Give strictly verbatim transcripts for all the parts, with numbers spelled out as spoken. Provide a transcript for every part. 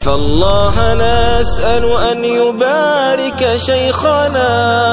فالله نسأل أن يبارك شيخنا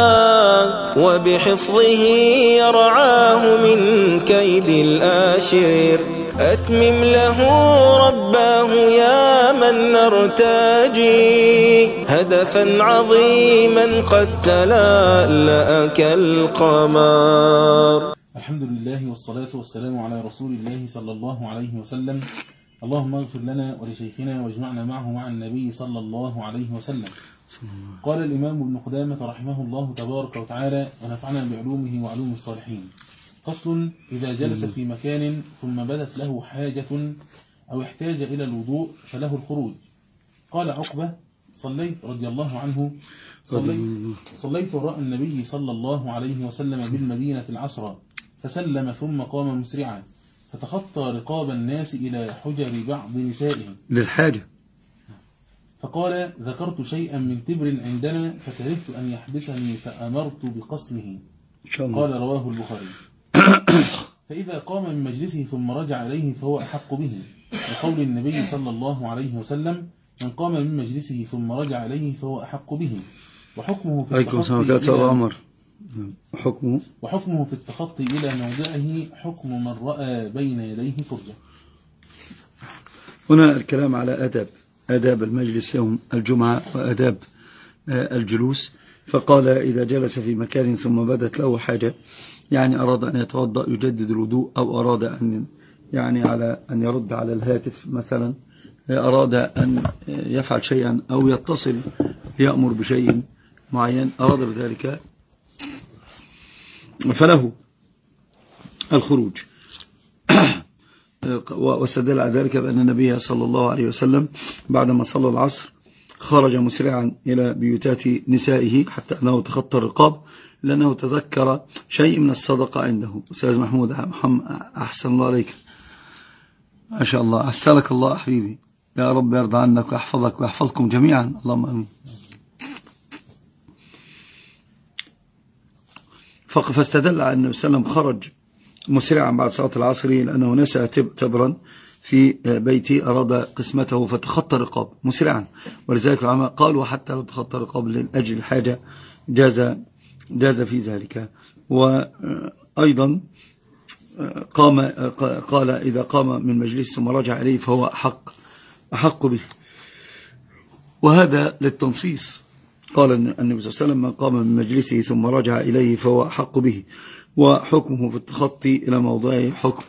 وبحفظه يرعاه من كيد الآشر. أتمم له رباه يا من نرتجي هدفا عظيما قد تلألأ كالقمر. الحمد لله والصلاة والسلام على رسول الله صلى الله عليه وسلم. اللهم اغفر لنا ولشيخنا واجمعنا معه مع النبي صلى الله عليه وسلم. قال الإمام ابن قدامة رحمه الله تبارك وتعالى ونفعنا بعلومه وعلوم الصالحين. فصل: إذا جلس في مكان ثم بدت له حاجة أو احتاج إلى الوضوء فله الخروج. قال عقبة: صليت رضي الله عنه صليت, صليت وراء النبي صلى الله عليه وسلم بالمدينة العصر فسلم ثم قام مسرعا فتخطى رقاب الناس إلى حجر بعض نسائهم للحاجة، فقال: ذكرت شيئا من تبر عندنا فكرهت أن يحبسني فأمرت بقسمه. قال: رواه البخاري. فإذا قام من مجلسه ثم رجع إليه فهو أحق به، لقول النبي صلى الله عليه وسلم: من قام من مجلسه ثم رجع إليه فهو أحق به. وحكمه في التخطي إلى وحكمه وحكمه في التخطي إلى موضعه حكم من رأى بين يديه فرجة. هنا الكلام على أداب أداب المجلس يوم الجمعة وأداب الجلوس. فقال: إذا جلس في مكان ثم بدت له حاجة، يعني أراد أن يتوضأ يجدد الوضوء، أو أراد أن يعني على أن يرد على الهاتف مثلا، أراد أن يفعل شيئا أو يتصل يأمر بشيء معين، أراد بذلك فله الخروج. واستدل على ذلك بأن النبي صلى الله عليه وسلم بعدما صلى العصر خرج مسرعا إلى بيوتات نسائه حتى أنه تخطى الرقاب، لأنه تذكر شيء من الصدقة عنده. أستاذ محمود محمد، أحسن الله عليك، ما شاء الله، أحسنك الله حبيبي، يا رب يرضى عنك ويحفظك ويحفظكم جميعا، اللهم آمين. فاستدل على النبي صلى الله عليه وسلم خرج مسرعا بعد صلاة العصر لأنه نسى تبرا في بيتي أراد قسمته فتخطى الرقاب مسرعا، ولذلك العلماء قالوا حتى لو تخطى الرقاب لأجل الحاجة جاز جاز في ذلك. وأيضا قام قال: إذا قام من مجلس ثم رجع إليه فهو أحق أحق به، وهذا للتنصيص. قال النبي صلى الله عليه وسلم: من قام من مجلسه ثم رجع إليه فهو أحق به. وحكمه في التخطي إلى موضعه حكم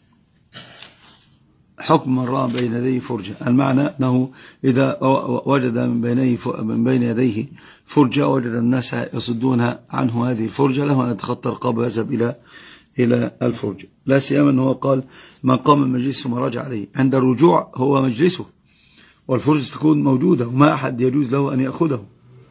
حكم من رأى بين يديه فرجة. المعنى أنه إذا وجد من بين من بين يديه فرجة وجد الناس يصدون عنه هذه الفرجة، له أن يتخطى الرقاب ويذهب إلى إلى الفرجة، لا سيما أنه قال: من قام من مجلسه ثم رجع عليه. عند الرجوع هو مجلسه والفرجة تكون موجودة وما أحد يجوز له أن يأخذه.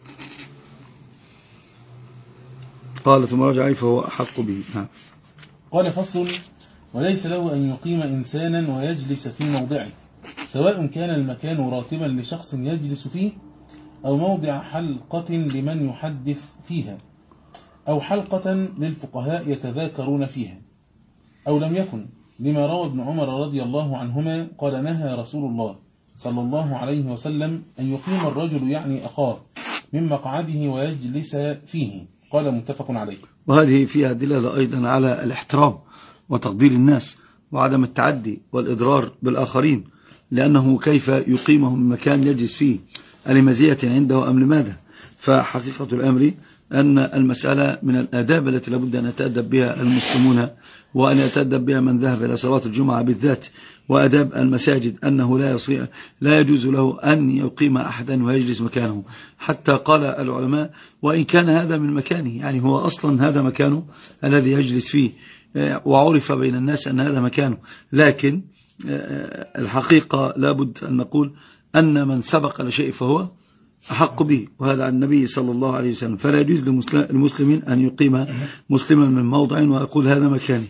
قال: ثم رجع عليه فهو أحق به. قال: فصل: وليس له أن يقيم إنسانا ويجلس في موضعه، سواء كان المكان راتبا لشخص يجلس فيه، أو موضع حلقة لمن يحدث فيها، أو حلقة للفقهاء يتذاكرون فيها، أو لم يكن، لما روى ابن عمر رضي الله عنهما قال: نهى رسول الله صلى الله عليه وسلم أن يقيم الرجل يعني أخاه من مقعده ويجلس فيه. قال: متفق عليه. وهذه فيها دلالة أيضا على الاحترام وتقدير الناس وعدم التعدي والإضرار بالآخرين، لأنه كيف يقيمه من مكان يجلس فيه، لمزية عنده أم لماذا؟ فحقيقة الأمر أن المسألة من الآداب التي لابد أن يتأدب بها المسلمون، وأن يتأدب بها من ذهب إلى صلاة الجمعة بالذات. وأداب المساجد أنه لا يصير لا يجوز له أن يقيم أحدا ويجلس مكانه، حتى قال العلماء: وإن كان هذا من مكانه، يعني هو أصلا هذا مكانه الذي يجلس فيه، وعرف بين الناس أن هذا مكانه، لكن الحقيقة لابد أن نقول أن من سبق لشيء فهو أحق به، وهذا عن النبي صلى الله عليه وسلم. فلا يجوز للمسلمين أن يقيم مسلما من موضع ويقول هذا مكاني،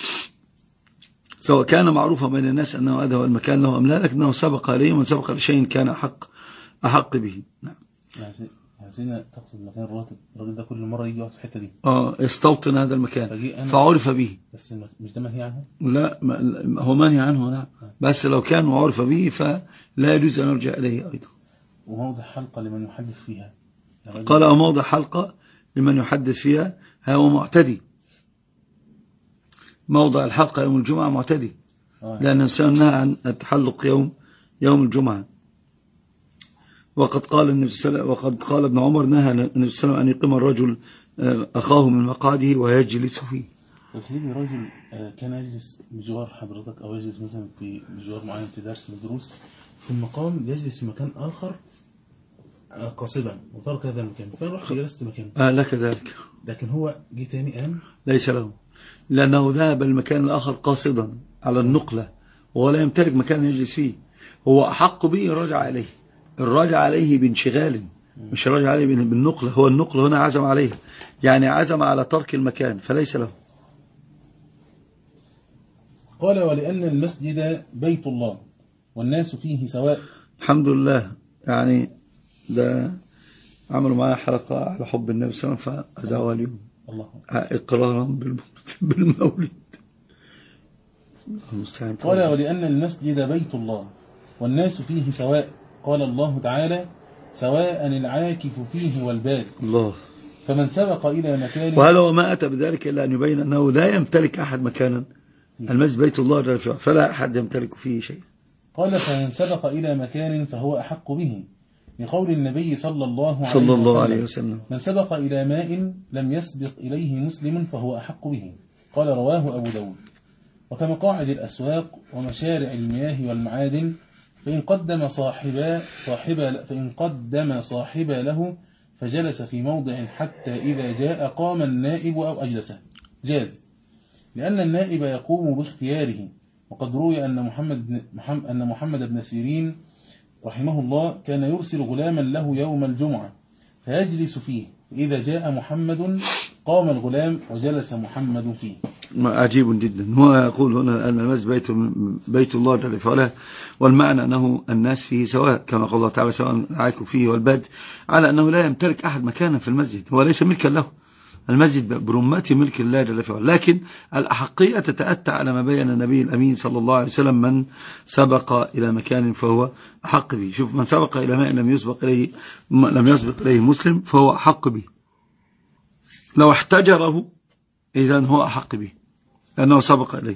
سواء كان معروفا بين الناس أنه هذا هو المكان له أم لا، لكنه سبق إليه، ومن سبق لشيء كان أحق أحق به. نعم. يعني سيدنا تقصد مكان الراتب، الراجل ده كل مرة يجي يقعد في الحتة دي. اه يستوطن هذا المكان فعرف به. بس مش ده منهي عنه؟ لا هو منهي عنه نعم، بس لو كان وعرف به فلا يجوز أن يرجع إليه أيضا. وموضع حلقة لمن يحدث فيها، قال أو موضع حلقة لمن يحدث فيها هو معتدي. موضع الحلقة يوم الجمعة معتدي، لأن الإنسان نهى عن التحلق يوم يوم الجمعة. وقد قال النبي صلى الله عليه وسلم، وقد قال ابن عمر نهى النبي صلى الله عليه وسلم أن يقيم الرجل أخاه من مقعده ويجلس فيه. لو سيدي رجل كان يجلس بجوار حضرتك أو يجلس مثلا في بجوار معين في درس الدروس، في المقام يجلس في مكان آخر قاصدا وترك هذا المكان، فروح جلست مكانه. آه لك ذلك. لكن هو جه تاني قام ليس له، لأنه ذهب المكان الآخر قاصدا على النقلة ولا يمتلك مكان يجلس فيه. هو أحق به الرجع عليه، الرجع عليه بانشغال، مش الرجع عليه بالنقلة. هو النقلة هنا عزم عليها، يعني عزم على ترك المكان فليس له. قال ولأن المسجد بيت الله والناس فيه سواء. الحمد لله، يعني ده عملوا معايا حلقة على حب النبي صلى الله عليه وسلم فأذاعوها اليوم الله إقرارا بالمولد. قال ولأن المسجد بيت الله والناس فيه سواء، قال الله تعالى سواء العاكف فيه والباد الله. فمن سبق إلى مكان، وهل هو ما أتى بذلك إلا أن يبين أنه لا يمتلك أحد مكانا، المسجد بيت الله جل وعلا فلا أحد يمتلك فيه شيء. قال فمن سبق إلى مكان فهو أحق به، لقول النبي صلى الله عليه, صلى الله عليه وسلم من سبق إلى ماء لم يسبق إليه مسلم فهو أحق به. قال رواه أبو داود. وكمقاعد الأسواق ومشارع المياه والمعادن، فإن قدم صاحبا صاحبا فإن قدم صاحبا له فجلس في موضع حتى إذا جاء قام النائب أو أجلسه جاز، لأن النائب يقوم باختياره. وقد روي أن محمد بن محمد أن محمد بن سيرين رحمه الله كان يرسل غلاما له يوم الجمعة فيجلس فيه، فإذا جاء محمد قام الغلام وجلس محمد فيه. عجيب جدا. هو يقول هنا أن المسجد بيت, بيت الله جل وعلا، والمعنى أنه الناس فيه سواء، كما قال الله تعالى سواء العاكف فيه والباد، على أنه لا يمتلك أحد مكانا في المسجد، هو ليس ملكا له، المسجد برمته ملك الله جل وعلا، لكن الأحقية تتأتى على ما بين النبي الأمين صلى الله عليه وسلم من سبق إلى مكان فهو أحق به. شوف، من سبق إلى ماء لم يسبق إليه لم يسبق إليه مسلم فهو أحق به، لو احتجره إذن هو أحق به لأنه سبق إليه.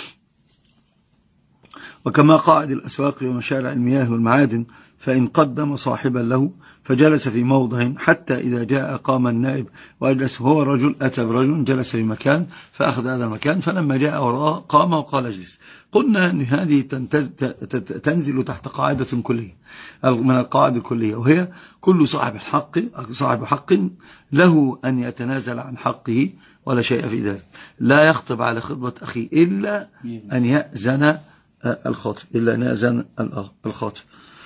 وكما قاعد الأسواق ومشارع المياه والمعادن، فإن قدم صاحبا له فجلس في موضع حتى إذا جاء قام النائب وأجلس. هو رجل أتى برجل جلس في مكان فأخذ هذا المكان، فلما جاء وراءه قام وقال اجلس. قلنا أن هذه تنزل تحت قاعدة كلية من القواعد الكلية، وهي كل صاحب الحق صاحب حق له أن يتنازل عن حقه ولا شيء في ذلك، لا يخطب على خطبة أخيه إلا أن يأذن الخاطب إلا أن يأذن الخاطب.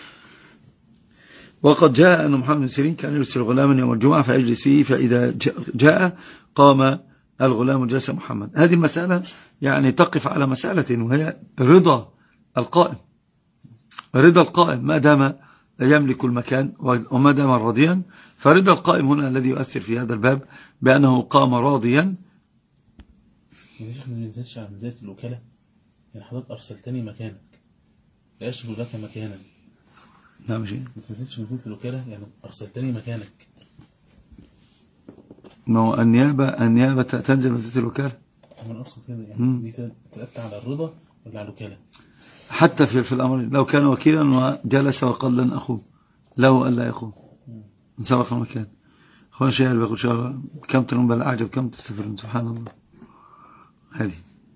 وقد جاء أن محمد بن سيرين كان يرسل غلاما يوم الجمعة فيجلس فيه، فإذا جاء قام الغلام جلس محمد. هذه المسألة يعني تقف على مسألة وهي رضا القائم، رضا القائم ما دام يملك المكان وما دام راضيا، فرضا القائم هنا الذي يؤثر في هذا الباب بأنه قام راضيا. ما ننزلش على منزلة الوكالة، يعني حضرتك أرسلتني مكانك لا يشبه لك مكانا. نعم شيء. ما تنزلش منزلة الوكالة، يعني أرسلتني مكانك. ما هو النيابة النيابة تنزل منزلة الوكالة. من أصل كده يعني دي تأتى على الرضا ولا على الوكالة؟ حتى في في الأمر لو كان وكيلا وجلس وقال لن أخوه له ألا يخوه من سبق المكان. أخوان شيء بيقول شاء الله كم تنون بالأعجب كم تستفرون سبحان الله. هذه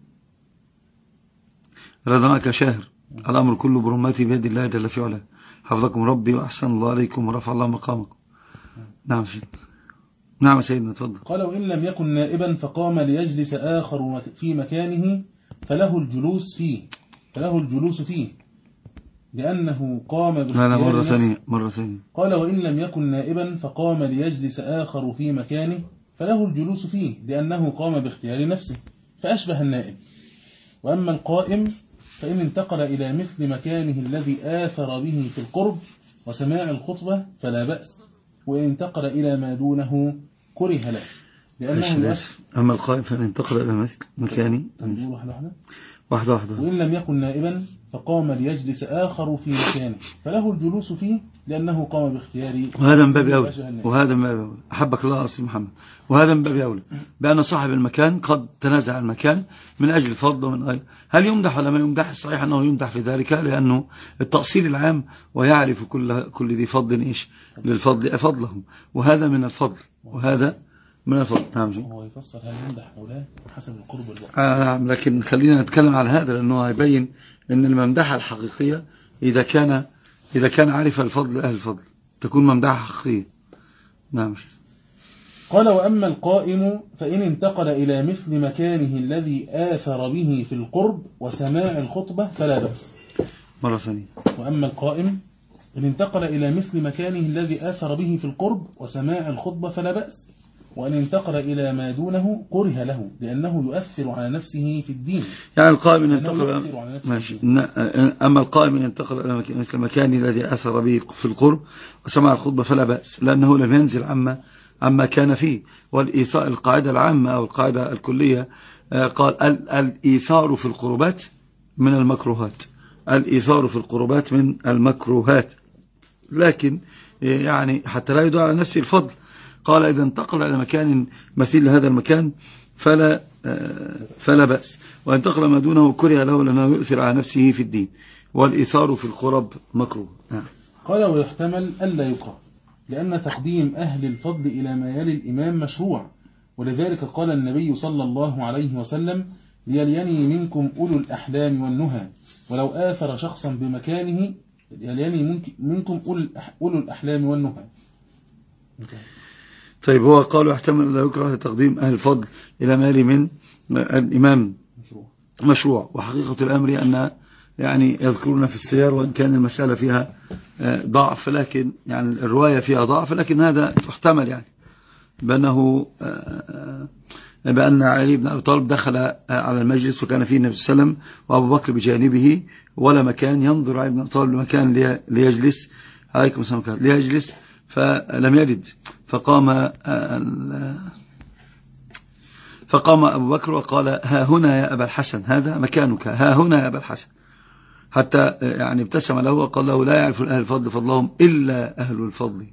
رضناك شاهر الأمر كله برمتي بيد الله جل في علاه. حفظكم ربي وأحسن الله عليكم ورفع الله مقامكم. نعم سيدنا. نعم سيدنا تفضل. قال وإن لم يكن نائبا فقام ليجلس آخر في مكانه فله الجلوس فيه فله الجلوس فيه لأنه قام باختيار لا لا مرة نفسه. ثانية مرة ثانية. قال وإن لم يكن نائبا فقام ليجلس آخر في مكانه فله الجلوس فيه لأنه قام باختيار نفسه فأشبه النائب. وأما القائم فإن انتقل إلى مثل مكانه الذي آثر به في القرب وسماع الخطبة فلا بأس، وإن انتقل إلى ما دونه كره له لأنه يؤثر. أما القائم فإن انتقل إلى مثل مكاني واحدة واحدة واحدة واحدة وإن لم يكن نائبا فقام ليجلس آخر في مكانه فله الجلوس فيه لأنه قام باختياره. وهذا من باب أولى وهذا من باب أولى أحبك الله أستاذ محمد. وهذا من باب أولى بأن صاحب المكان قد تنازع المكان من أجل الفضل ومن غيره. هل يمدح ولا ما يمدح؟ الصحيح أنه يمدح في ذلك لأنه التأصيل العام ويعرف كل كل ذي فضل إيش للفضل فضله وهذا من الفضل وهذا من الفضل. نعم جي. هو يفسر هل يمدح أو لا حسب القرب والوقت. آه لكن خلينا نتكلم على هذا لأنه يبين أن الممدحة الحقيقية إذا كان إذا كان عارف الفضل أهل الفضل تكون ممدحة حقيقية. نعم. قال وأما القائم فإن انتقل إلى مثل مكانه الذي آثر به في القرب وسماع الخطبة فلا بأس. مرة ثانية. وأما القائم إن انتقل إلى مثل مكانه الذي آثر به في القرب وسماع الخطبة فلا بأس. وأن انتقل إلى ما دونه كره له لأنه يؤثر على نفسه في الدين. يعني القائم انتقل ماشي. أما القائم ينتقل إلى مثل مكان الذي أثر به في القرب وسمع الخطبة فلا بأس لأنه لم ينزل عما عما كان فيه. والإيثار القاعدة العامة أو القاعدة الكلية قال الإيثار في القربات من المكروهات. الإيثار في القربات من المكروهات لكن يعني حتى لا يدعى على نفسه الفضل. قال إذا انتقل إلى مكان مثيل لهذا المكان فلا فلا بأس. وانتقل ما دونه كره له لأنه يؤثر على نفسه في الدين والإيثار في القرب مكروه. قال ويحتمل ألا يكره لأن تقديم أهل الفضل إلى ما يلي الإمام مشروع ولذلك قال النبي صلى الله عليه وسلم ليليني منكم أولو الأحلام والنهى ولو آثر شخصا بمكانه ليليني منكم أولو الأحلام والنهى. طيب هو قالوا يحتمل لا يكره لتقديم أهل الفضل إلى ما يلي من الإمام مشروع. مشروع وحقيقة الأمر أن يعني يذكرون في السير وإن كان المسألة فيها ضعف لكن يعني الرواية فيها ضعف لكن هذا تحتمل يعني بأنه بأن علي بن أبي طالب دخل على المجلس وكان فيه النبي صلى الله عليه وسلم وأبو بكر بجانبه ولا مكان ينظر علي بن أبي طالب لمكان ليجلس عليكم السلام ليجلس فلم يجد فقام فقام أبو بكر وقال ها هنا يا أبا الحسن هذا مكانك ها هنا يا أبا الحسن حتى يعني ابتسم له وقال له لا يعرف أهل الفضل فضلهم إلا أهل الفضل.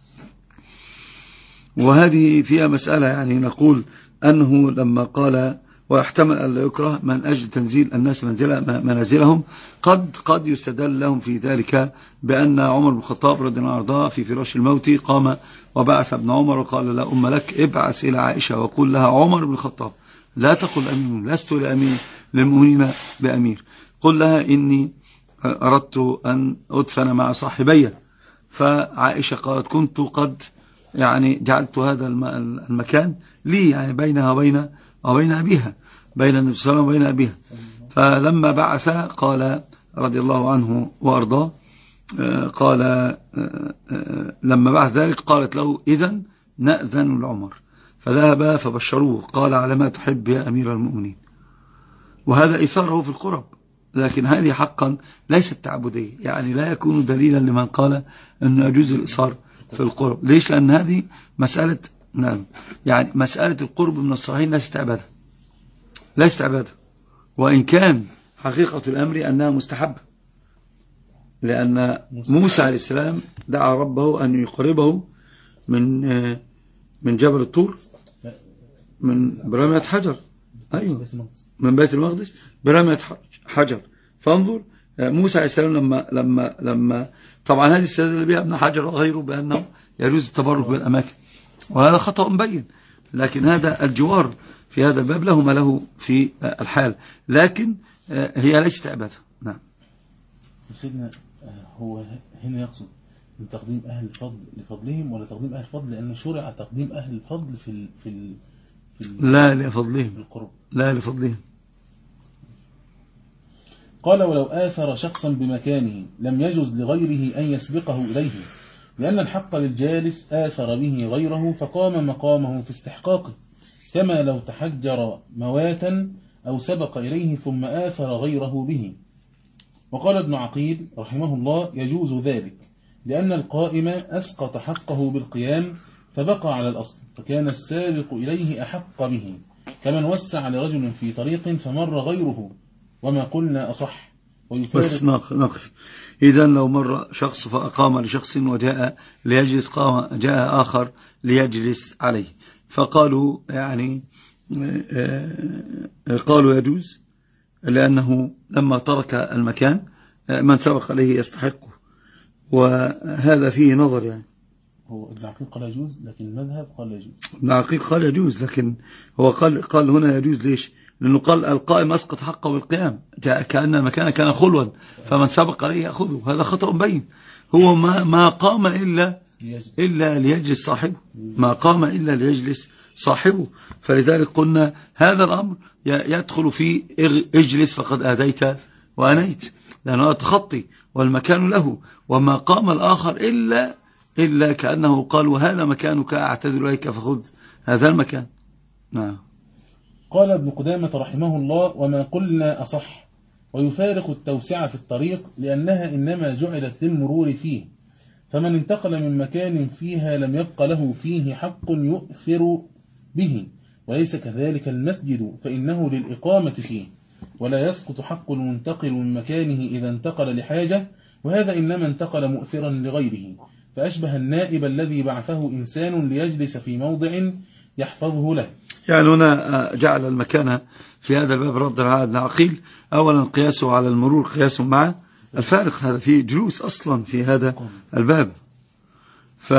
وهذه فيها مسألة يعني نقول أنه لما قال ويحتمل أن لا يكره من أجل تنزيل الناس منازلهم قد قد يستدل لهم في ذلك بأن عمر بن الخطاب رضي الله عنه في فراش الموت قام وبعث ابن عمر وقال لا أم لك ابعث إلى عائشة وقل لها عمر بن الخطاب لا تقل أمين لست لأمين للمؤمنين بأمير قل لها إني أردت أن أدفن مع صاحبي. فعائشة قالت كنت قد يعني جعلت هذا المكان لي يعني بينها وبين وبين أبيها بين النبي صلى الله عليه وسلم وبين أبيها. فلما بعث قال رضي الله عنه وأرضاه قال لما بعث ذلك قالت له إذن نأذن لعمر فذهب فبشروه قال على ما تحب يا أمير المؤمنين. وهذا إثاره في القرب لكن هذه حقا ليست تعبدية يعني لا يكون دليلا لمن قال أنه يجوز الإثار في القرب. ليش؟ لأن هذه مسألة نعم يعني مسألة القرب من الصالحين ليست عبادة ليست عبادة وإن كان حقيقة الأمر أنها مستحبة لأن موسى عليه السلام دعا ربه أن يقربه من من جبل الطور من برمية حجر أيوة من بيت المقدس برمية حجر. فانظر موسى عليه السلام لما لما لما طبعا هذه استدل بها ابن حجر وغيره بأنه يجوز التبرك بالأماكن وهذا خطأ مبين لكن هذا الجوار في هذا الباب له ما له في الحال لكن هي ليست عبادة. نعم سيدنا هو هنا يقصد من تقديم أهل الفضل لفضلهم ولا تقديم أهل الفضل لأن شرع تقديم أهل الفضل في ال في, ال في ال لا لفضلهم في القرب لا لفضلهم. قال ولو آثر شخصا بمكانه لم يجوز لغيره أن يسبقه إليه لأن الحق للجالس آثر به غيره فقام مقامه في استحقاقه كما لو تحجر مواتا أو سبق إليه ثم آثر غيره به. وقال ابن عقيل رحمه الله يجوز ذلك لأن القائم أسقط حقه بالقيام فبقى على الأصل، فكان السابق إليه أحق به، كمن وسع لرجل في طريق فمر غيره، وما قلنا أصح. بس نقف. إذن لو مر شخص فأقام لشخص وجاء ليجلس، قام جاء آخر ليجلس عليه، فقالوا يعني قالوا يجوز، لأنه لما ترك المكان من سبق عليه يستحقه، وهذا فيه نظر. يعني هو ابن عقيل قال يجوز، لكن المذهب قال يجوز. ابن عقيل قال يجوز، لكن هو قال قال هنا يجوز. ليش؟ لأنه قال القائم أسقط حقه بالقيام، كأن المكان كان خلوا، فمن سبق عليه يأخذه. هذا خطأ بين. هو ما ما قام إلا إلا ليجلس صاحبه، ما قام إلا ليجلس صاحبه. فلذلك قلنا هذا الأمر يدخل في اجلس فقد آذيت وأنيت، لأنه تخطي والمكان له، وما قام الآخر إلا إلا كأنه قال وهذا مكانك أعتذر إليك فخذ هذا المكان. نعم. قال ابن قدامة رحمه الله: وما قلنا أصح، ويفارق التوسعة في الطريق، لأنها إنما جعلت للمرور فيه، فمن انتقل من مكان فيها لم يبق له فيه حق يؤثر به، وليس كذلك المسجد فإنه للإقامة فيه، ولا يسقط حق المنتقل من مكانه إذا انتقل لحاجة، وهذا إنما انتقل مؤثرا لغيره، فأشبه النائب الذي بعثه إنسان ليجلس في موضع يحفظه له. يعني هنا جعل المكان في هذا الباب رد على ابن عقيل، أولا قياسه على المرور قياس مع الفارق، هذا فيه جلوس أصلا في هذا الباب. ف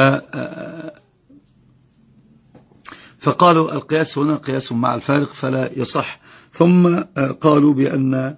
فقالوا القياس هنا قياس مع الفارق فلا يصح. ثم قالوا بأن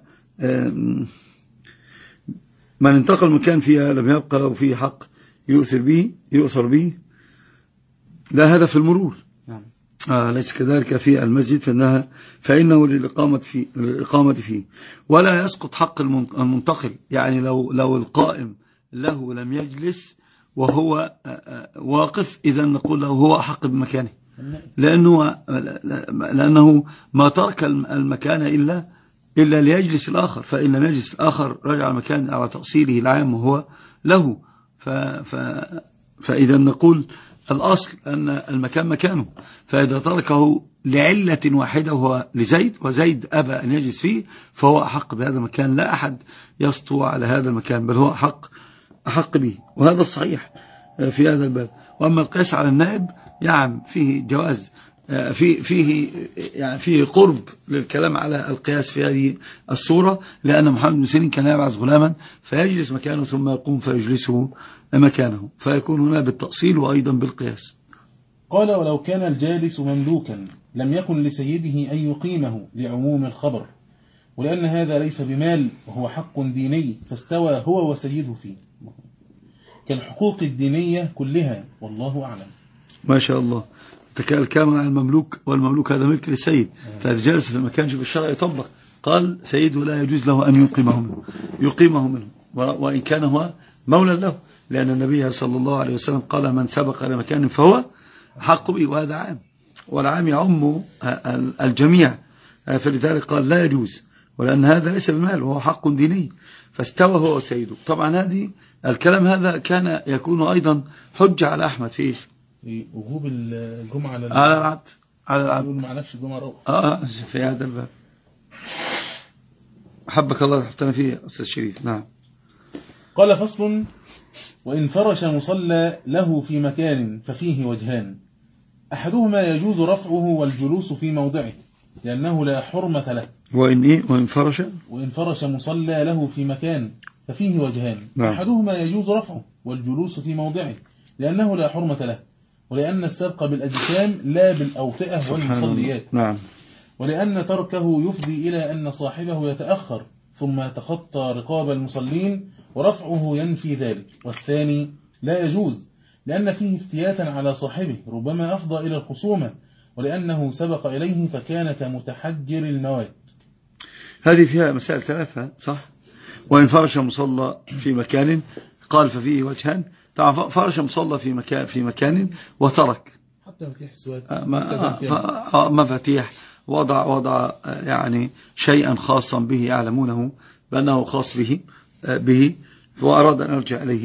من انتقل مكان فيها لم يبقى له فيه حق يؤثر به يؤثر به، لا هذا في المرور. آه ليس كذلك في المسجد، فإنها فإنه للإقامة فيه, للإقامة فيه. ولا يسقط حق المنتقل، يعني لو لو القائم له لم يجلس وهو واقف، إذا نقول له هو أحق بمكانه، لأنه لأنه ما ترك المكان إلا إلا ليجلس الآخر، فإن لم يجلس الآخر رجع المكان على تأصيله العام وهو له. ف ف فإذا نقول الأصل أن المكان مكانه، فإذا تركه لعلة واحدة وهو لزيد، وزيد أبى أن يجلس فيه، فهو أحق بهذا المكان، لا أحد يسطو على هذا المكان، بل هو أحق أحق به. وهذا الصحيح في هذا الباب. وأما القياس على النائب يعني فيه جواز، فيه فيه يعني فيه قرب للكلام على القياس في هذه الصورة، لأن محمد بن سيرين كان يبعث غلاما فيجلس مكانه ثم يقوم فيجلسه مكانه، فيكون هنا بالتأصيل وأيضا بالقياس. قال: ولو كان الجالس مملوكا لم يكن لسيده أن يقيمه لعموم الخبر، ولأن هذا ليس بمال وهو حق ديني، فاستوى هو وسيده فيه كالحقوق الدينية كلها، والله أعلم. ما شاء الله. الكلام عن المملوك، والمملوك هذا ملك للسيد، فإذا جلس في المكان في الشرع يطبق. قال سيده لا يجوز له أن يقيمه منه يقيمه منه وإن كان هو مولا له، لأن النبي صلى الله عليه وسلم قال: من سبق إلى مكان فهو حق به، وهذا عام، والعام يعم الجميع، فلذلك قال لا يجوز، ولأن هذا ليس بمال وهو حق ديني، فاستوى هو وسيده. طبعا هذه الكلام هذا كان يكون أيضا حجة على أحمد في إيش؟ في وجوب الجمعة على على العبد على العبد يقول معلش الجمعة روح. آه في هذا الباب. حبك الله تحطنا فيه أستاذ شريف. نعم. قال: فصل: وإن فرش مصلى له في مكان ففيه وجهان، أحدهما يجوز رفعه والجلوس في موضعه لأنه لا حرمة له. وإن إيه؟ وإن فرش وإن فرش مصلى له في مكان ففيه وجهان، نعم. أحدهما يجوز رفعه والجلوس في موضعه لأنه لا حرمة له، ولأن السبق بالأجسام لا بالأوطئة والمصليات، نعم. ولأن تركه يفضي إلى أن صاحبه يتأخر ثم يتخطى رقاب المصلين، ورفعه ينفي ذلك. والثاني لا يجوز لأن فيه افتياتا على صاحبه ربما أفضى إلى الخصومة، ولأنه سبق إليه فكان كمتحجر المواد. هذه فيها مسائل ثلاثة صح؟ وإن فرش مصلى في مكان قال ففيه وجهان. طبعا فرش مصلى في مكان في مكان وترك حتى مفاتيح السواك مفاتيح وضع وضع يعني شيئا خاصا به يعلمونه بأنه خاص به به وأراد أن يرجع إليه،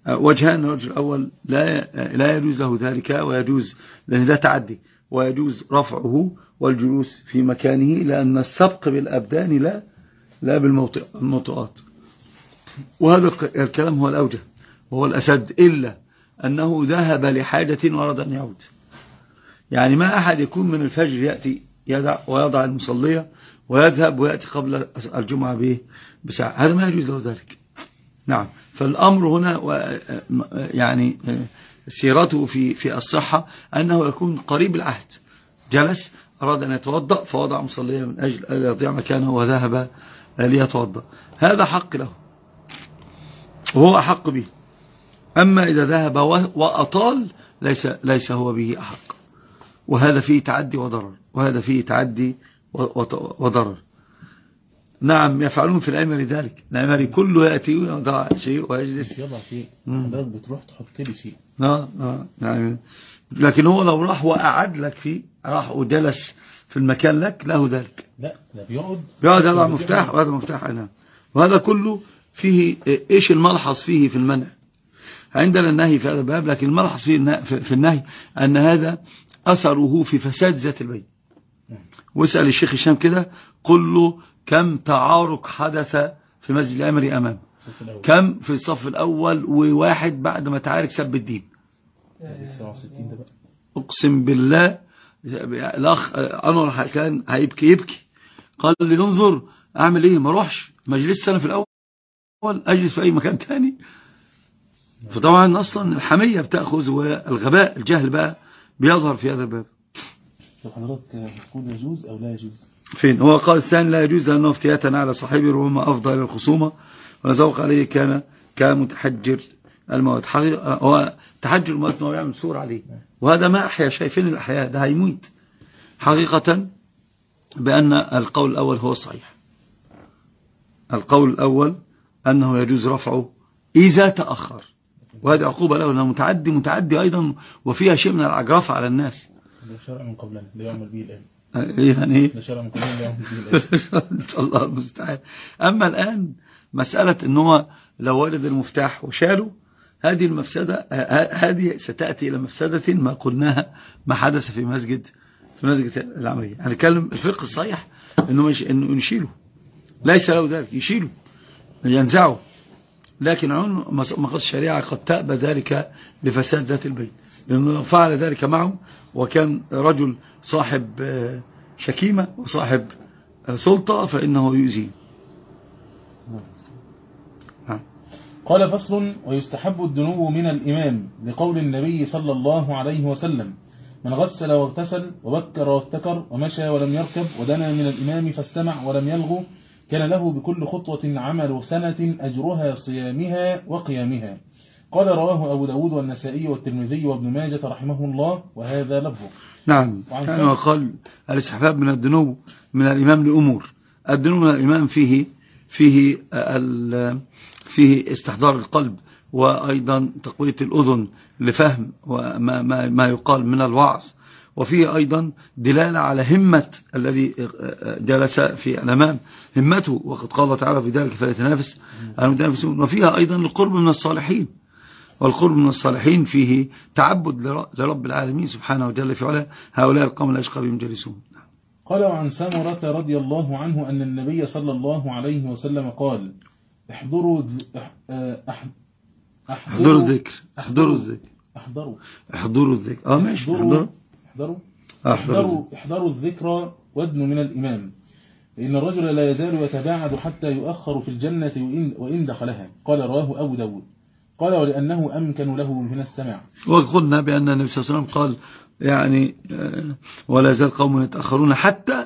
وجهان. الوجه الأول لا لا يجوز له ذلك، ويجوز لأن ده تعدي، ويجوز رفعه والجلوس في مكانه، لأن السبق بالأبدان لا لا بالموطئات. وهذا الكلام هو الأوجه وهو الأسد، إلا أنه ذهب لحاجة وأراد أن يعود. يعني ما أحد يكون من الفجر يأتي يدع ويضع المصلية ويذهب ويأتي قبل الجمعة به بساعة، هذا ما يجوز له ذلك. نعم. فالأمر هنا يعني سيرته في في الصحة أنه يكون قريب العهد، جلس أراد أن يتوضأ فوضع مصلية من أجل أن يضيع مكانه وذهب ليتوضأ، هذا حق له وهو أحق به. أما إذا ذهب وأطال ليس ليس هو به أحق، وهذا فيه تعدي وضرر، وهذا فيه تعدي وضرر. نعم، يفعلون في العمل ذلك، العمل كله يأتي ويضع شيء ويجلس. يضع شيء، حضرتك بتروح تحط لي شيء. اه اه يعني لكن هو لو راح وقعد لك فيه، راح وجلس في المكان لك، له ذلك. لا، ده بيقعد بيقعد يضع مفتاح وهذا مفتاح هنا، وهذا كله فيه ايش الملحظ فيه في المنع؟ عندنا النهي في هذا الباب، لكن الملحظ فيه في النهي أن هذا أثره في فساد ذات البين. واسأل الشيخ هشام كده، قل له كم تعارك حدث في مسجد العمري أمام، كم في الصف الأول وواحد بعد ما تعارك سب الدين. أقسم بالله الأخ أنور كان هيبكي يبكي، قال لي انظر أعمل إيه، ما أروحش مجلس سنة في الأول، أجلس في أي مكان تاني. فطبعا أصلا الحمية بتأخذ والغباء الجهل بقى بيظهر في هذا الباب. طب حضرتك تقول يجوز أو لا يجوز؟ فين؟ هو قال الثاني لا يجوز لأنه افتياة على صاحبه ربما أفضى إلى الخصومة، ونزوق عليه كان كمتحجر الموت. حقيقة هو تحجر الموت أنه يعمل سور عليه، وهذا ما أحيا، شايفين الأحياء ده هيموت. حقيقة بأن القول الأول هو الصحيح، القول الأول أنه يجوز رفعه إذا تأخر، وهذه عقوبة له أنه متعدي متعدي أيضا، وفيها شيء من العجرفة على الناس. ده شرع من قبلنا لا يعمل به الآن. يعني ايه؟ ده شرع من قبلنا لا يعمل به الآن. الله المستعان. أما الآن مسألة أنه لو وجد المفتاح وشاله، هذه المفسدة هذه ستأتي إلى مفسدة ما قلناها ما حدث في مسجد في مسجد العمرية. هنتكلم الفقه الصحيح إنه مش إنه نشيله، ليس له ذلك، يشيله ينزعه، لكن عون مقاصد الشريعة قد تأبى ذلك لفساد ذات البين، لأنه لو فعل ذلك معه وكان رجل صاحب شكيمة وصاحب سلطة فإنه يؤذيه. قال فصل: ويستحب الدنو من الإمام لقول النبي صلى الله عليه وسلم: من غسل واغتسل وبكر وابتكر ومشى ولم يركب ودنا من الإمام فاستمع ولم يلغو كان له بكل خطوة عمل سنة أجرها صيامها وقيامها. قال: رواه أبو داود والنسائي والترمذي وابن ماجة رحمه الله، وهذا لفظه. نعم. كان وقال الاستحباب من الدنو من الإمام لأمور. الدنو من الإمام فيه فيه فيه استحضار القلب، وأيضا تقوية الأذن لفهم وما ما ما يقال من الوعظ، وفيه أيضا دلالة على همة الذي جلس في الأمام، همته، وقد قال تعالى في ذلك فليتنافس المتنافسون. وفيها أيضا القرب من الصالحين، والقرب من الصالحين فيه تعبد لرب العالمين سبحانه وجل في علاه، هؤلاء القوم لا يشقى بهم جالسون. قال: وعن سمرة رضي الله عنه أن النبي صلى الله عليه وسلم قال: احضروا احضروا الذكر احضروا الذكر احضروا احضروا الذكر اه ماشي احضروا احضروا احضروا احضروا الذكر وادنوا من الإمام، فإن الرجل لا يزال يتباعد حتى يؤخر في الجنة وإن دخلها. قال: رواه أبو داود. قال: ولأنه أمكن له من السماع. وقلنا بأن النبي صلى الله عليه وسلم قال يعني ولا يزال قوم يتأخرون حتى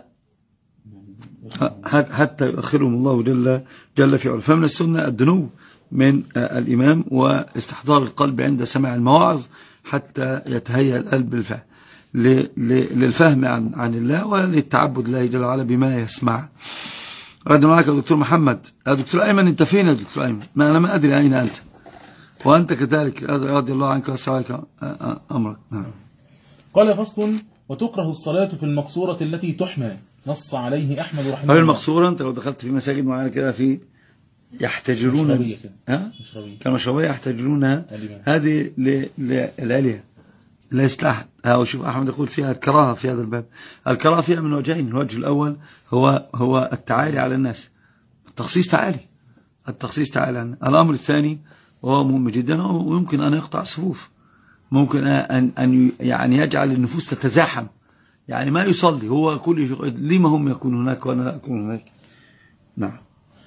حتى يؤخرهم الله جل جل في علاه. فمن السنة الدنو من الإمام واستحضار القلب عند سماع المواعظ حتى يتهيأ القلب بالفعل للفهم عن عن الله وللتعبد الله جل وعلا بما يسمع. رد معك يا دكتور محمد. يا دكتور أيمن أنت فين يا دكتور أيمن؟ ما أنا ما أدري أين أنت، وأنت كذلك رضي الله عنك وسعك أمرك. قال: فصل: وتكره الصلاة في المقصورة التي تحمى، نص عليه أحمد رحمه الله. هل المقصورة أنت لو دخلت في مساجد معينة كده في يحتجرون ها كالمشربية يحتجرونها، هذه للعليا ليست لأحد. ها شوف أحمد يقول فيها الكراهة في هذا الباب. الكراهة فيها من وجهين، الوجه الأول هو هو التعالي على الناس، التخصيص تعالي، التخصيص تعالي عن الأمر الثاني وهو مهم جدا، ويمكن أن يقطع الصفوف، ممكن أن أن يعني يجعل النفوس تتزاحم، يعني ما يصلي هو كل لما هم يكون هناك وأنا لا أكون هناك. نعم.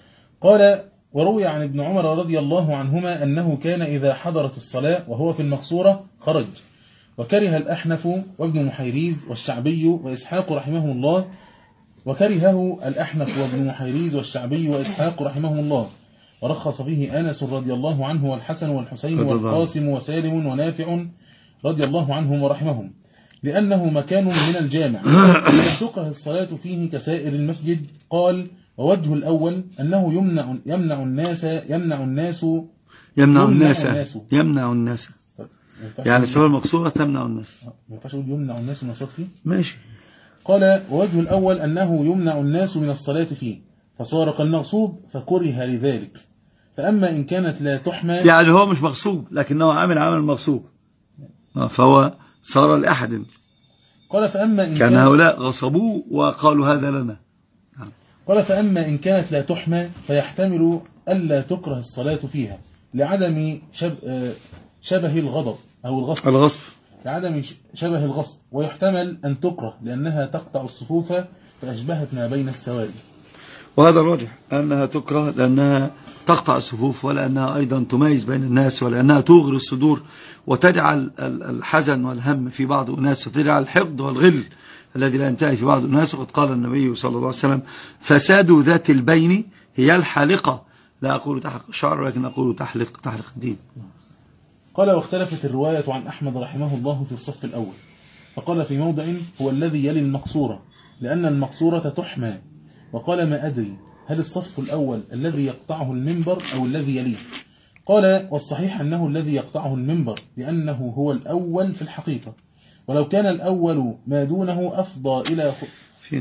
قال وروي عن ابن عمر رضي الله عنهما أنه كان إذا حضرت الصلاة وهو في المقصورة خرج، وكره الأحنف وابن محيريز والشعبي وإسحاق رحمه الله، وكرهه الأحنف وابن محيريز والشعبي وإسحاق رحمه الله، ورخص فيه أنس رضي الله عنه والحسن والحسين والقاسم وسالم ونافع رضي الله عنهم ورحمهم، لأنه مكان من الجامع ولم تكره الصلاة فيه كسائر المسجد. قال ووجه الأول أنه يمنع يمنع الناس يمنع الناس يمنع الناس يمنع الناس يعني الصلاة المقصورة تمنع الناس، ما ينفعش يقول يمنع الناس من الصلاة فيه. ماشي. قال ووجه الأول أنه يمنع الناس من الصلاة فيه فصار كالمغصوب فكره لذلك. فأما إن كانت لا تحمى، يعني هو مش مغصوب لكنه عامل عمل مغصوب، فهو صار لأحد. قال فأما إن كان هؤلاء غصبوه وقالوا هذا لنا. قال فأما إن كانت لا تحمى فيحتمل ألا تكره الصلاة فيها لعدم شب شبه الغضب أو الغصب الغصب لعدم شبه الغصب، ويحتمل أن تكره لأنها تقطع الصفوف فأشبهت ما بين السواد. وهذا الراجح أنها تكره لأنها تقطع الصفوف، ولأنها أيضا تميز بين الناس، ولأنها تغري الصدور وتجعل الحزن والهم في بعض الناس، وتجعل الحقد والغل الذي لا ينتهي في بعض الناس. وقد قال النبي صلى الله عليه وسلم فساد ذات البين هي الحالقة، لا أقول تحلق الشعر ولكن أقول تحلق تحلق الدين. قال واختلفت الرواية عن أحمد رحمه الله في الصف الأول، فقال في موضع هو الذي يلي المقصورة لأن المقصورة تحمى، وقال ما أدري هل الصف الأول الذي يقطعه المنبر أو الذي يليه. قال والصحيح أنه الذي يقطعه المنبر لأنه هو الأول في الحقيقة، ولو كان الأول ما دونه أفضى إلى خ...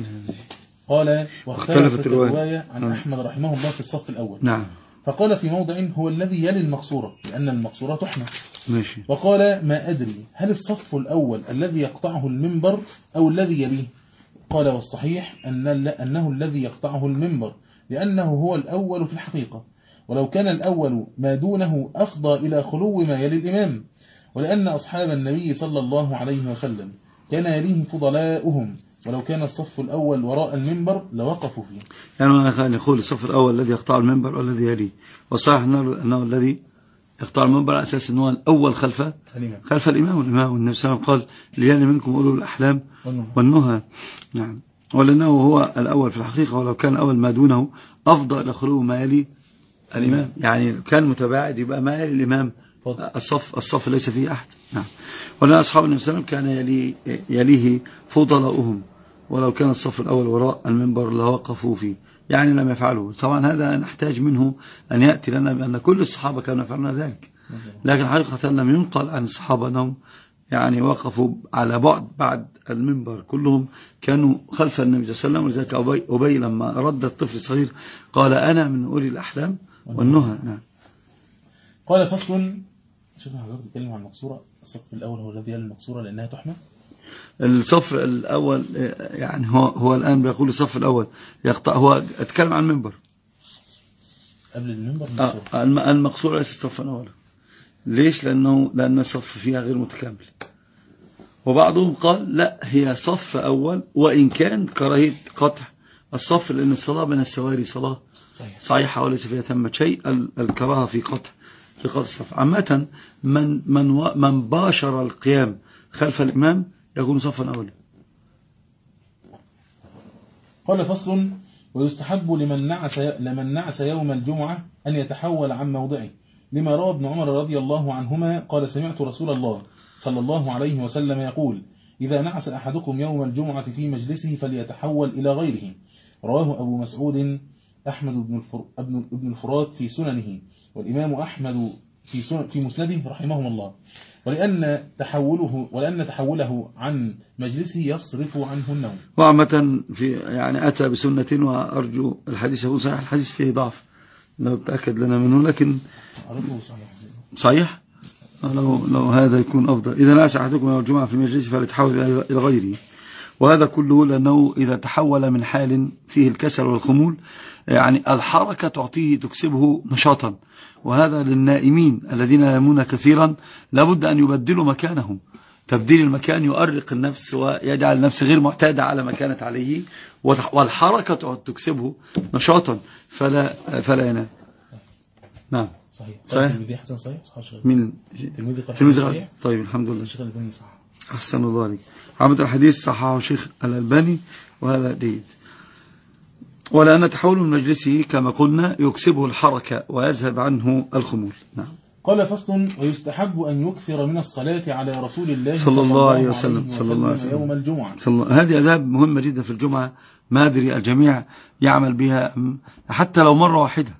قال واختلفت الرواية عن أحمد رحمه الله في الصف الأول. نعم. فقال في موضع هو الذي يلي المقصورة لأن المقصورة تحمى. ماشي. وقال ما أدري هل الصف الأول الذي يقطعه المنبر أو الذي يليه. قال والصحيح أن أنه الذي يقطعه المنبر لأنه هو الأول في الحقيقة، ولو كان الأول ما دونه أفضى إلى خلو ما يلي الإمام، ولأن أصحاب النبي صلى الله عليه وسلم كان يليه فضلاؤهم، ولو كان الصف الأول وراء المنبر لوقفوا فيه. يعني نقول الصف الأول الذي يقطع المنبر والذي يليه، والصحيح أنه الذي يقطع المنبر على أساس أنه الأول خلف الإمام. خلف الإمام والإمام والنبي صلى الله عليه وسلم قال ليالي منكم أولو الأحلام والنهى. نعم. ولأنه هو الأول في الحقيقة، ولو كان أول ما دونه أفضل إلى خلو ما يلي الإمام، يعني كان متباعد يبقى ما يلي الإمام الصف الصف ليس فيه أحد. نعم. ولأن أصحاب النبي صلى الله عليه وسلم كان يلي يليه فضلاؤهم، ولو كان الصف الأول وراء المنبر لوقفوا فيه، يعني لم يفعلوا. طبعا هذا نحتاج منه أن يأتي لنا بأن كل الصحابة كانوا يفعلون ذلك، لكن حقيقة لم ينقل عن الصحابة أنهم يعني وقفوا على بعد بعد المنبر، كلهم كانوا خلف النبي صلى الله عليه وسلم. ولذلك أبي, أبي لما رد الطفل الصغير قال أنا من أولي الأحلام والنهى. نعم. قال فصل، شوفنا حضرتك بتتكلم عن المقصورة، الصف الأول هو الذي يلي المقصورة لأنها تحمى. الصف الأول يعني هو هو الآن بيقول الصف الأول يقطع، هو اتكلم عن المنبر قبل المنبر. آه المقصورة ليس الصف الأول. ليش؟ لأنه لأن الصف فيها غير متكامل. وبعضهم قال لا، هي صف أول وإن كان كراهية قطع الصف، لأن الصلاة بين السواري صلاة صحيحة وليس فيها ثمة شيء. الكراهة في قطع في قطع الصف. عامة من من من باشر القيام خلف الإمام يكون صفا أولا. قال فصل ويستحب لمن نعس لمن نعس يوم الجمعة أن يتحول عن موضعه، لما روى ابن عمر رضي الله عنهما قال سمعت رسول الله صلى الله عليه وسلم يقول إذا نعس أحدكم يوم الجمعة في مجلسه فليتحول إلى غيره. رواه أبو مسعود أحمد بن الفرات في سننه، والإمام أحمد في في مسنده رحمهم الله. ولأن تحوله ولأن تحوله عن مجلسه يصرف عنه النوم. وعامة في يعني أتى بسنة، وأرجو الحديث يكون صحيح. الحديث فيه ضعف لو تأكد لنا منه، لكن صحيح لو, لو هذا يكون أفضل. إذا ناس أحدكم يوم الجمعة في المجلس فليتحول إلى غيره. وهذا كله لأنه إذا تحول من حال فيه الكسل والخمول، يعني الحركة تعطيه تكسبه نشاطا، وهذا للنائمين الذين ينامون كثيرا لابد أن يبدلوا مكانهم. تبديل المكان يؤرق النفس ويجعل النفس غير معتادة على ما كانت عليه، والحركة تكسبه نشاطا فلا فلا ينام. نعم صحيح صحيح. تلميذي حسن صحيح صحيح. من تلميذي تلميذ صحيح. طيب الحمد لله. الشيخ الألباني صح. أحسن الله عليك. عامة الحديث صححه الشيخ الألباني وهذا جيد. ولأن تحول من مجلسه كما قلنا يكسبه الحركة ويذهب عنه الخمول. نعم. قال فصل: ويستحب أن يكثر من الصلاة على رسول الله صلى الله عليه وسلم, صلى الله عليه وسلم يوم الجمعة. صلى هذه أداب مهمة جدا في الجمعة، ما أدري الجميع يعمل بها حتى لو مرة واحدة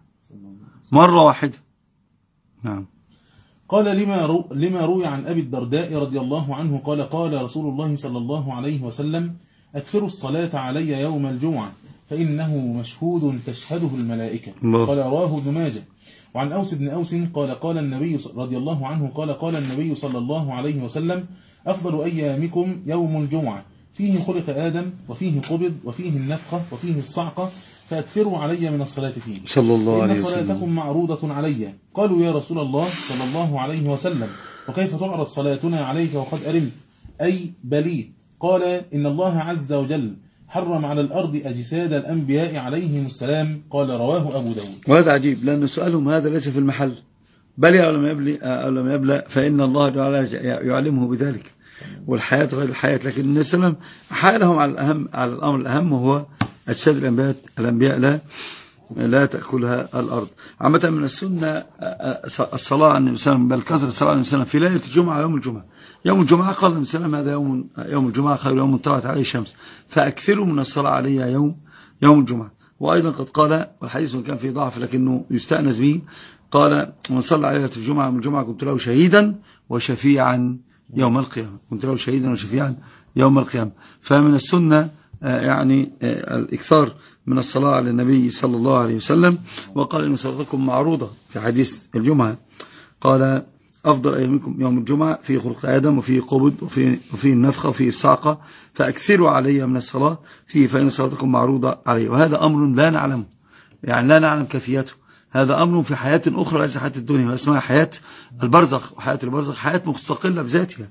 مرة واحدة. نعم. قال: لما رو لما روي عن أبي الدرداء رضي الله عنه قال: قال رسول الله صلى الله عليه وسلم: أكثروا الصلاة علي يوم الجمعة فإنه مشهود تشهده الملائكة. الله. قال: رواه ابن ماجه. وعن أوس بن أوس قال: قال النبي رضي الله عنه قال: قال النبي صلى الله عليه وسلم: أفضل أيامكم يوم الجمعة، فيه خلق آدم وفيه قبض وفيه النفخة وفيه الصعقة، فأكثروا علي من الصلاة فيه صلى الله عليه وسلم. إن صلاتكم معروضة علي. قالوا: يا رسول الله صلى الله عليه وسلم، وكيف تعرض صلاتنا عليك وقد أرمت أي بليت؟ قال: إن الله عز وجل حرم على الأرض أجساد الأنبياء عليهم السلام. قال: رواه أبو داود. وهذا عجيب، لأن سؤالهم هذا ليس في المحل، بل أو لم يبلى أو لم يبلى فإن الله تعالى يعلمه بذلك، والحياة غير الحياة. لكن النبي صلى الله عليه وسلم حالهم على الأهم، على الأمر الأهم وهو أجساد الأنبياء الأنبياء لا لا تأكلها الأرض. عامة من السنة الصلاة على النبي صلى الله عليه وسلم، بل كثرة الصلاة على النبي صلى الله عليه وسلم في ليلة الجمعة يوم الجمعة. يوم الجمعة قال النبي صلى الله عليه وسلم: هذا يوم يوم الجمعة خير يوم طلعت عليه الشمس، فأكثروا من الصلاة عليه يوم يوم الجمعة. وأيضا قد قال، والحديث كان فيه ضعف لكنه يستأنس به، قال: من صلى على ليلة الجمعة يوم الجمعة كنت له شهيدا وشفيعا يوم القيامة. كنت له شهيدا وشفيعا يوم القيامة. فمن السنة يعني الإكثار من الصلاة على النبي صلى الله عليه وسلم. وقال: إن صلاتكم معروضة في حديث الجمعة. قال: أفضل أيامكم يوم الجمعة، فيه خلق آدم وفيه قبض وفيه, وفيه النفخة وفيه الصعقة، فأكثروا علي من الصلاة فيه فإن صلاتكم معروضة علي. وهذا أمر لا نعلمه، يعني لا نعلم كيفيته. هذا أمر في حياة أخرى ليس حياة الدنيا، واسمها حياة البرزخ. وحياة البرزخ حياة مستقلة بذاتها،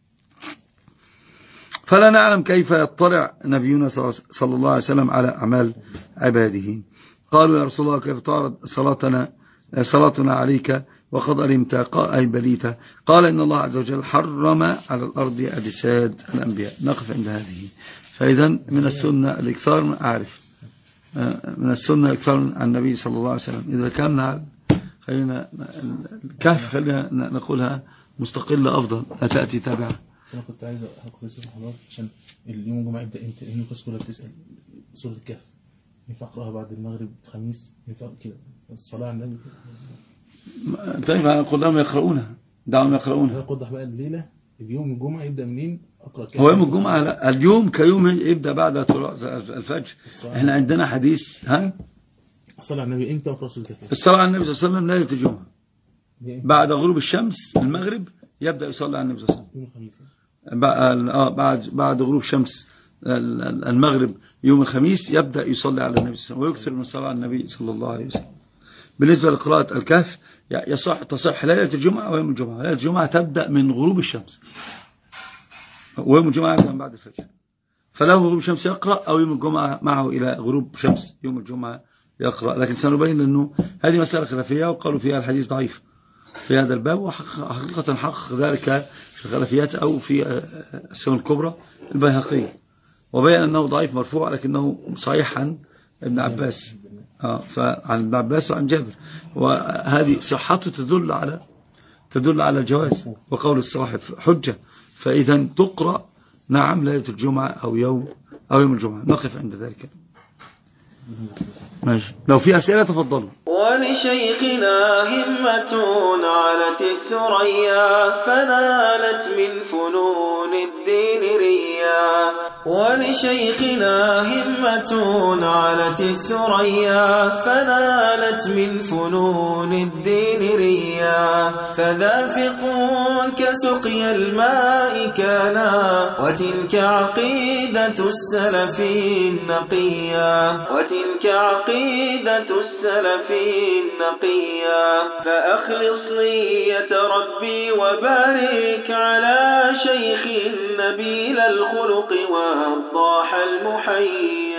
فلا نعلم كيف يطلع نبينا صلى الله عليه وسلم على أعمال عباده. قالوا: يا رسول الله كيف تعرض صلاتنا صلاتنا عليك وقد أرمت أي بليت؟ قال: إن الله عز وجل حرم على الأرض أجساد الأنبياء. نقف عند هذه. فإذا من السنة الإكثار من أعرف من السنة الإكثار عن النبي صلى الله عليه وسلم. إذا كان خلينا الكهف خلينا نقولها مستقلة أفضل، لا تأتي تابعة. أنا كنت عايز أخد اسم حضرتك عشان اليوم الجمعة يبدأ إمتى؟ لأن الناس كلها بتسأل سورة الكهف ينفع أقرأها بعد المغرب الخميس؟ ينفع كده الصلاة على النبي كده؟ طيب أقول لهم يقرؤونها، دعهم يقرؤونها. أنا أقضح بقى الليلة اليوم الجمعة يبدأ منين أقرأ كهف؟ هو يوم الجمعة لا، اليوم كيوم يبدأ بعد طلوع الفجر. إحنا عندنا حديث ها الصلاة على النبي إمتى أقرأ سورة الكهف؟ الصلاة على النبي صلى الله عليه وسلم ليلة الجمعة بعد غروب الشمس المغرب يبدأ يصلي على النبي صلى الله عليه وسلم. يوم الخميس بعد بعد غروب شمس المغرب يوم الخميس يبدأ يصلي على النبي صلى الله عليه وسلم ويكثر من الصلاة على النبي صلى الله عليه وسلم. بالنسبة لقراءة الكهف يصح تصح ليلة الجمعة ويوم الجمعة. ليلة الجمعة تبدأ من غروب الشمس ويوم الجمعة يبدأ من بعد الفجر، فله غروب الشمس يقرأ أو يوم الجمعة معه إلى غروب شمس يوم الجمعة يقرأ. لكن سنبين أنه هذه مسألة خلافية وقالوا فيها الحديث ضعيف في هذا الباب، وحقيقة حقق ذلك في الخلافيات أو في السنن الكبرى البيهقي، وبين أنه ضعيف مرفوع لكنه صحيح عن ابن عباس آه فعن ابن عباس وعن جابر، وهذه صحته تدل على تدل على الجواز، وقول الصاحب حجة. فإذا تقرأ نعم ليلة الجمعة أو يوم أو يوم الجمعة. نقف عند ذلك. ماشي. لو في أسئلة تفضلوا. ولشيخ لشيخنا همة علت الثريا فنالت من فنون الدين ريا ولشيخنا همة علت الثريا فنالت من فنون الدين ريا فذا فقه كسقي الماء كانا وتلك عقيدة السلف النقيا وتلك عقيدة السلف النقيا فأخلص نية ربي وبارك على شيخ نبيل الخلق والضاح المحيا